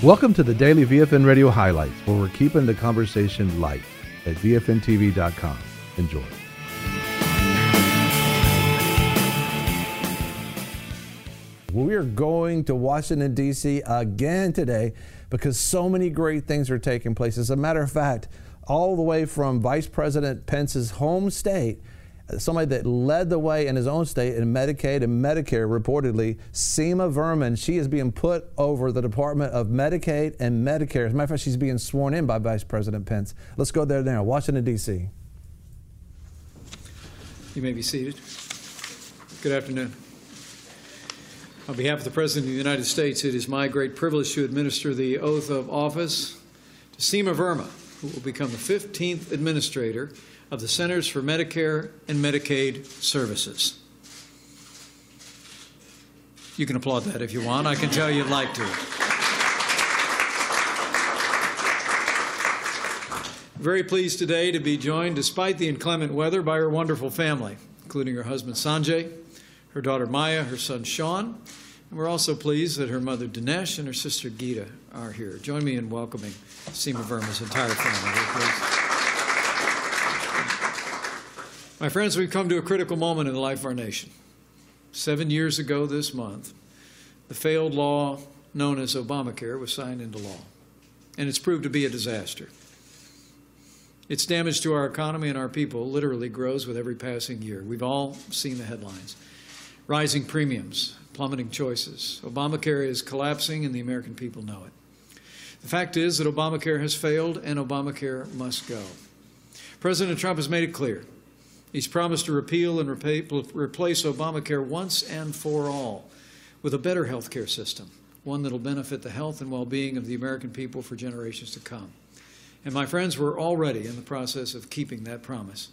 Welcome to the Daily VFN Radio Highlights, where we're keeping the conversation light at VFNTV.com. Enjoy. We are going to Washington, D.C. again today because so many great things are taking place. As a matter of fact, all the way from Vice President Pence's home state, somebody that led the way in his own state in Medicaid and Medicare, reportedly, Seema Verma, she is being put over the Department of Medicaid and Medicare. As a matter of fact, she's being sworn in by Vice President Pence. Let's go there now, Washington, D.C. You may be seated. Good afternoon. On behalf of the President of the United States, it is my great privilege to administer the oath of office to Seema Verma, who will become the 15th administrator of the Centers for Medicare and Medicaid Services. You can applaud that if you want. I can tell you'd like to. Very pleased today to be joined, despite the inclement weather, by her wonderful family, including her husband Sanjay, her daughter Maya, her son Sean, and we're also pleased that her mother Dinesh and her sister Geeta are here. Join me in welcoming Seema Verma's entire family. My friends, we've come to a critical moment in the life of our nation. 7 years ago this month, the failed law known as Obamacare was signed into law, and it's proved to be a disaster. Its damage to our economy and our people literally grows with every passing year. We've all seen the headlines. Rising premiums, plummeting choices. Obamacare is collapsing, and the American people know it. The fact is that Obamacare has failed, and Obamacare must go. President Trump has made it clear. He's promised to repeal and replace Obamacare once and for all with a better health care system, one that will benefit the health and well-being of the American people for generations to come. And my friends, we're already in the process of keeping that promise.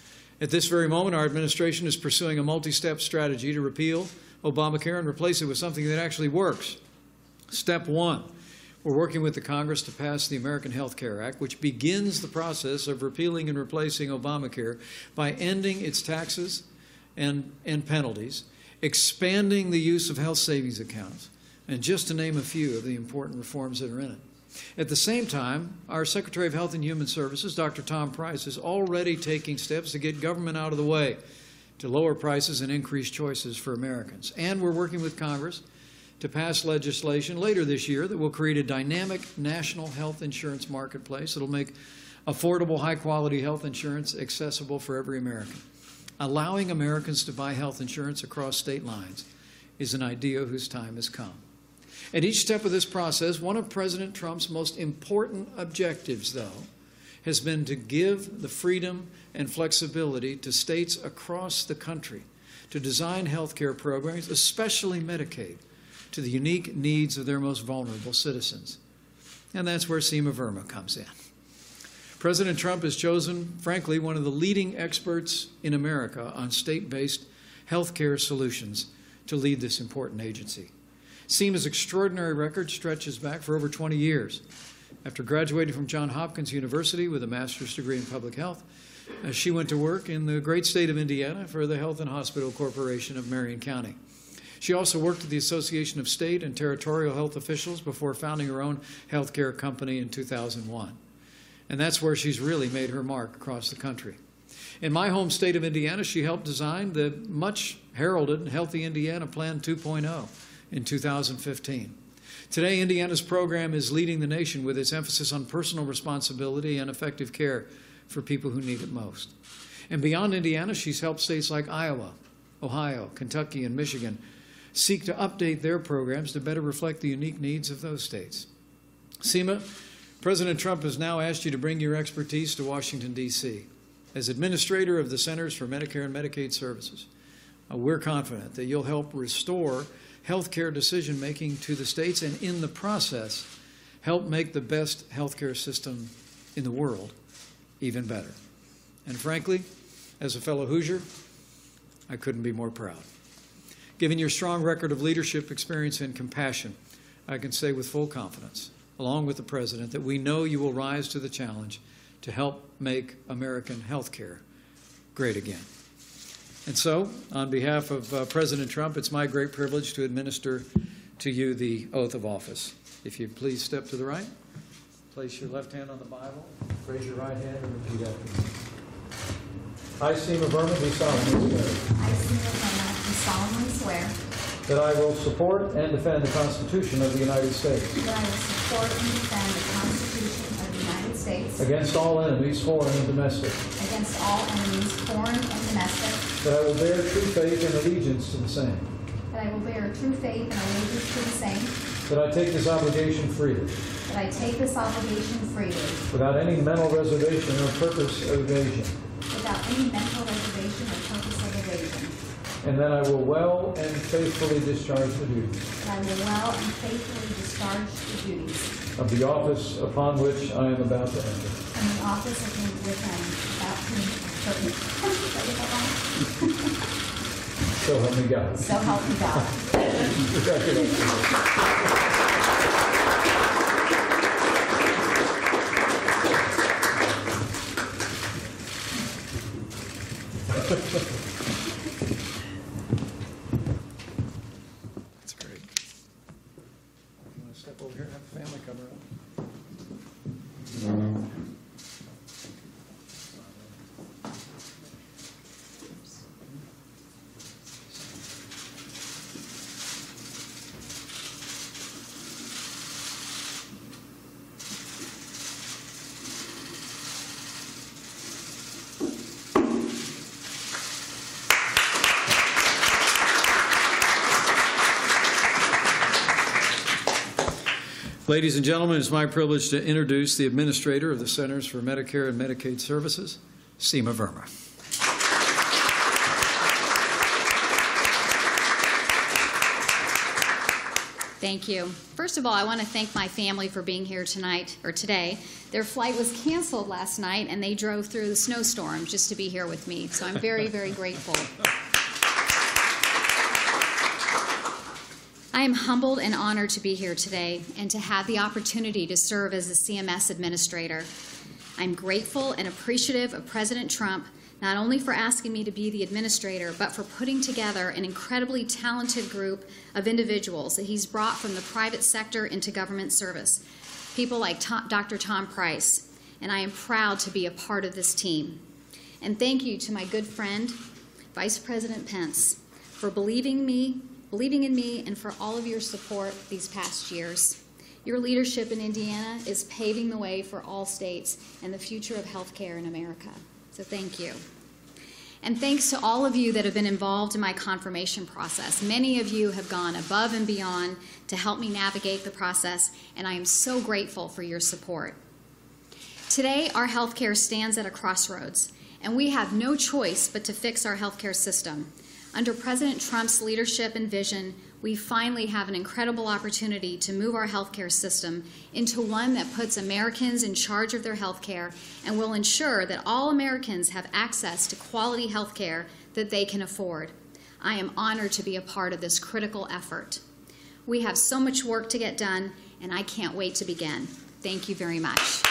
At this very moment, our administration is pursuing a multi-step strategy to repeal Obamacare and replace it with something that actually works. Step one, we're working with the Congress to pass the American Health Care Act, which begins the process of repealing and replacing Obamacare by ending its taxes and penalties, expanding the use of health savings accounts, and just to name a few of the important reforms that are in it. At the same time, our Secretary of Health and Human Services, Dr. Tom Price, is already taking steps to get government out of the way to lower prices and increase choices for Americans. And we're working with Congress to pass legislation later this year that will create a dynamic national health insurance marketplace that will make affordable, high-quality health insurance accessible for every American. Allowing Americans to buy health insurance across state lines is an idea whose time has come. At each step of this process, one of President Trump's most important objectives, though, has been to give the freedom and flexibility to states across the country to design health care programs, especially Medicaid, to the unique needs of their most vulnerable citizens. And that's where Seema Verma comes in. President Trump has chosen, frankly, one of the leading experts in America on state-based health care solutions to lead this important agency. Seema's extraordinary record stretches back for over 20 years. After graduating from Johns Hopkins University with a master's degree in public health, she went to work in the great state of Indiana for the Health and Hospital Corporation of Marion County. She also worked at the Association of State and Territorial Health Officials before founding her own healthcare company in 2001. And that's where she's really made her mark across the country. In my home state of Indiana, she helped design the much heralded Healthy Indiana Plan 2.0 in 2015. Today, Indiana's program is leading the nation with its emphasis on personal responsibility and effective care for people who need it most. And beyond Indiana, she's helped states like Iowa, Ohio, Kentucky, and Michigan seek to update their programs to better reflect the unique needs of those states. Seema, President Trump has now asked you to bring your expertise to Washington, D.C. As administrator of the Centers for Medicare and Medicaid Services, we're confident that you'll help restore health care decision-making to the states and, in the process, help make the best health care system in the world even better. And frankly, as a fellow Hoosier, I couldn't be more proud. Given your strong record of leadership, experience, and compassion, I can say with full confidence, along with the President, that we know you will rise to the challenge to help make American health care great again. And so, on behalf of President Trump, it's my great privilege to administer to you the oath of office. If you please step to the right, place your left hand on the Bible, raise your right hand, and repeat after me. I, Seema Verma, do solemnly swear. I, Seema Verma, do solemnly swear that I will support and defend the Constitution of the United States that I will support and defend the Constitution of the United States against all enemies, foreign and domestic. against all enemies, foreign and domestic, That I will bear true faith and allegiance to the same. that I will bear true faith and allegiance to the same, That I take this obligation freely, that I take this obligation freely, without any mental reservation or purpose of evasion. without any mental reservation or purpose of evasion, And that I will well and faithfully discharge the duties that I will well and faithfully discharge the duties of the office upon which I am about to enter. in the office of which I am about to enter. So help me God. So help me God. Congratulations. That's great. You want to step over here and have the family come around? Ladies and gentlemen, it's my privilege to introduce the administrator of the Centers for Medicare and Medicaid Services, Seema Verma. Thank you. First of all, I want to thank my family for being here tonight or today. Their flight was canceled last night and they drove through the snowstorm just to be here with me. So I'm very, very grateful. I am humbled and honored to be here today and to have the opportunity to serve as the CMS administrator. I'm grateful and appreciative of President Trump, not only for asking me to be the administrator, but for putting together an incredibly talented group of individuals that he's brought from the private sector into government service. People like Dr. Tom Price, and I am proud to be a part of this team. And thank you to my good friend, Vice President Pence, for believing in me and for all of your support these past years. Your leadership in Indiana is paving the way for all states and the future of healthcare in America. So thank you. And thanks to all of you that have been involved in my confirmation process. Many of you have gone above and beyond to help me navigate the process, and I am so grateful for your support. Today, our healthcare stands at a crossroads, and we have no choice but to fix our healthcare system. Under President Trump's leadership and vision, we finally have an incredible opportunity to move our healthcare system into one that puts Americans in charge of their healthcare and will ensure that all Americans have access to quality healthcare that they can afford. I am honored to be a part of this critical effort. We have so much work to get done, and I can't wait to begin. Thank you very much.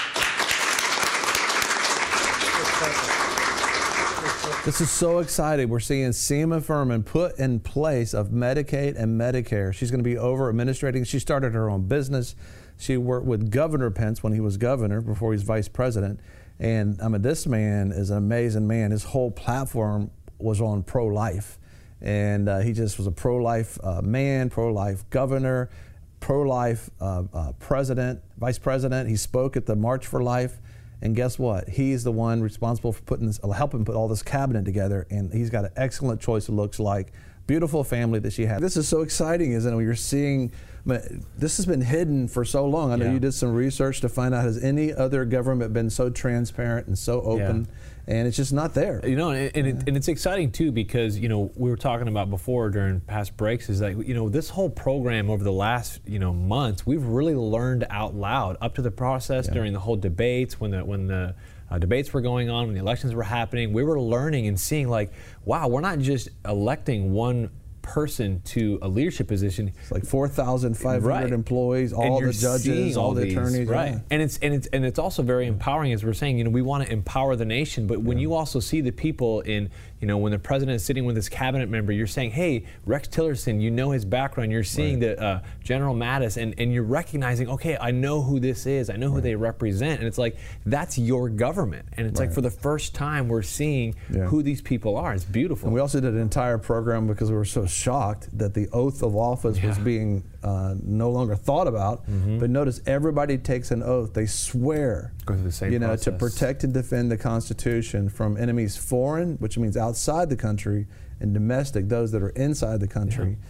This is so exciting. We're seeing Seema Verma put in place of Medicaid and Medicare. She's going to be over administrating. She started her own business. She worked with Governor Pence when he was governor, before he was vice president. And I mean, this man is an amazing man. His whole platform was on pro-life. And he just was a pro-life man, pro-life governor, pro-life president, vice president. He spoke at the March for Life. And guess what? He's the one responsible for helping put all this cabinet together, and he's got an excellent choice, it looks like. Beautiful family that she had. This is so exciting, isn't it? You're seeing, this has been hidden for so long. I know you did some research to find out, has any other government been so transparent and so open? And it's just not there. You know, and it's exciting too, because, you know, we were talking about before during past breaks is that, you know, this whole program over the last, you know, months, we've really learned out loud up to the process during the whole debates, when the debates were going on, when the elections were happening. We were learning and seeing, like, wow, we're not just electing one person to a leadership position. It's like 4,500 employees, all the judges, all the attorneys. Right. Yeah. And it's also very empowering, as we're saying, you know, we want to empower the nation, but when you also see the people in when the president is sitting with his cabinet member, you're saying, hey, Rex Tillerson, you know his background. You're seeing the General Mattis, and you're recognizing, okay, I know who this is. I know who they represent. And it's like, that's your government. And it's like, for the first time, we're seeing who these people are. It's beautiful. And we also did an entire program because we were so shocked that the oath of office was being no longer thought about. But notice, everybody takes an oath. They swear, go through the same process. to protect and defend the Constitution from enemies foreign, which means outside the country, and domestic, those that are inside the country.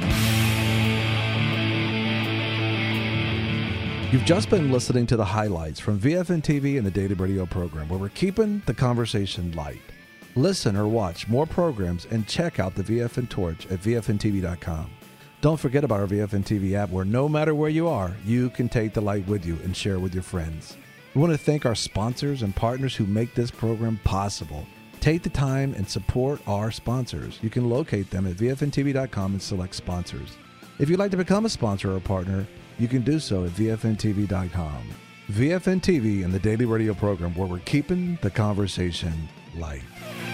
You've just been listening to the highlights from VFN TV and the Daily Radio program, where we're keeping the conversation light. Listen or watch more programs and check out the VFN Torch at VFNTV.com. Don't forget about our VFN TV app, where no matter where you are, you can take the light with you and share with your friends. We want to thank our sponsors and partners who make this program possible. Take the time and support our sponsors. You can locate them at VFNTV.com and select sponsors. If you'd like to become a sponsor or a partner, you can do so at VFNTV.com. VFN TV and the Daily Radio program, where we're keeping the conversation light.